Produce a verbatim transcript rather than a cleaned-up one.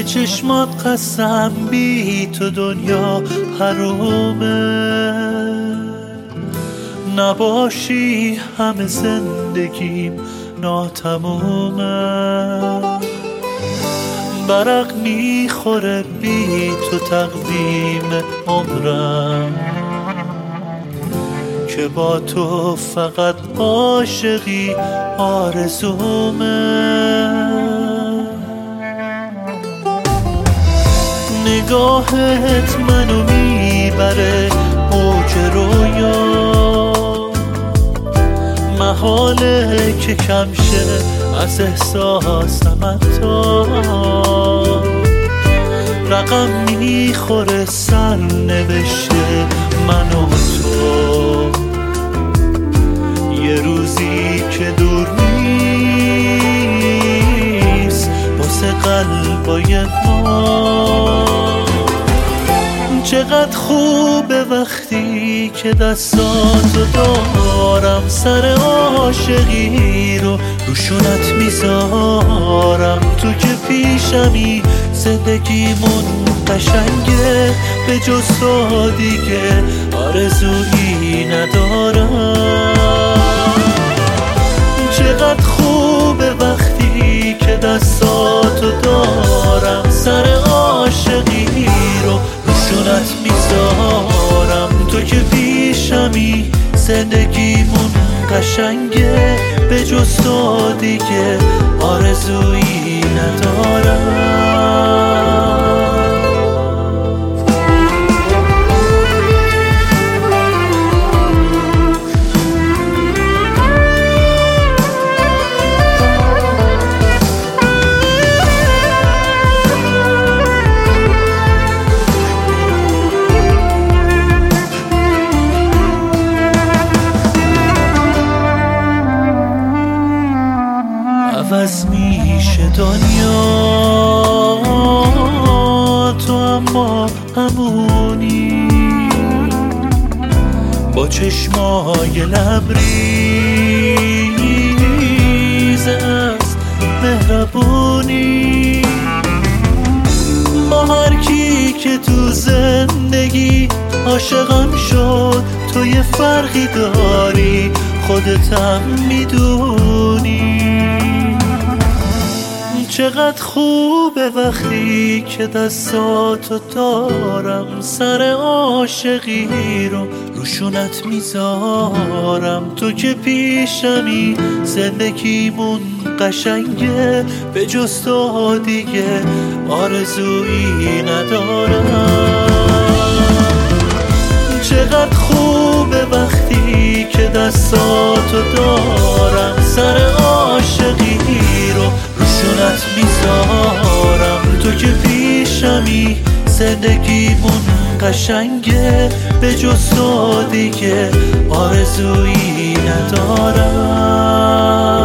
چشمات قسم بی تو دنیا حرومه، نباشی همه زندگیم ناتمومه. برق میخوره بی تو تقویم عمرم، که با تو فقط عاشقی آرزومه. نگاهت منو میبره اوج رویا، محاله که کم شه از احساسم حتی. رقم میخوره سر نوشته من و تو، یه روزی که دور نیست واسه قلبای ما. چقدر خوبه وقتی که دستاتو دارم، سر عاشقی رو روشونت میذارم. تو که پیشمی زندگیمون قشنگه، به جز تو دیگه آرزویی ندارم. چقدر خوبه وقتی که دستاتو دارم، سر عاشقی رو روشونت میذارم. تو که پیشمی زندگیمون قشنگه، به جز تو دیگه آرزویی ندارم. عوض میشه دنیا تو اما همونی، با چشمای لبریز از مهربونی. با هر کی که تو زندگی عاشقم شد، تو یه فرقی داری خودتم میدونی. چقدر خوبه وقتی که دستاتو دارم، سر عاشقی رو روشونت میذارم. تو که پیشمی زندگیمون قشنگه، به جز تو دیگه آرزویی ندارم. چقدر خوبه وقتی که دستاتو دارم، سر عاشقی رو روشونت میذارم. تو که پیشمی زندگیمون قشنگه، به جز تو دیگه آرزویی ندارم.